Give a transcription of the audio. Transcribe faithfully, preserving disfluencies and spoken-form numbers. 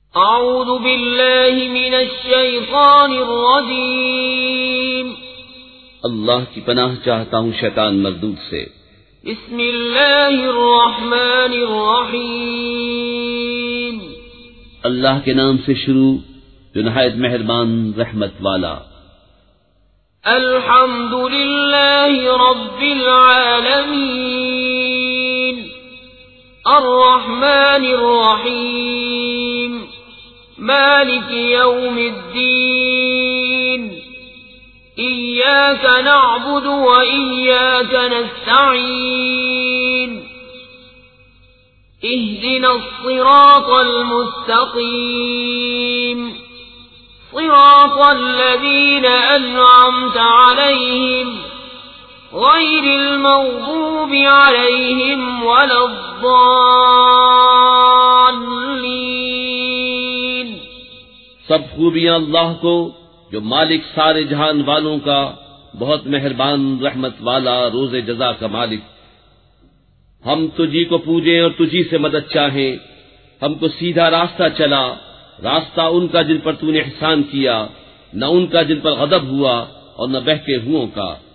اعوذ باللہ من الشیطان الرجیم، اللہ کی پناہ چاہتا ہوں شیطان مردود سے۔ بسم اللہ الرحمن الرحیم، اللہ کے نام سے شروع جو نہایت مہربان رحمت والا۔ الحمد للہ رب العالمین، الرحمن الرحیم، مالک یوم الدین، ایاک نعبد و ایاک نستعین، اہدنا الصراط المستقیم، صراط الذین انعمت علیہم غیر المغضوب علیہم ولا الضالین۔ سب خوبیاں اللہ کو جو مالک سارے جہان والوں کا، بہت مہربان رحمت والا، روز جزا کا مالک۔ ہم تجھی کو پوجیں اور تجھی سے مدد چاہیں، ہم کو سیدھا راستہ چلا، راستہ ان کا جن پر تو نے احسان کیا، نہ ان کا جن پر غضب ہوا اور نہ بہکے ہوئوں کا۔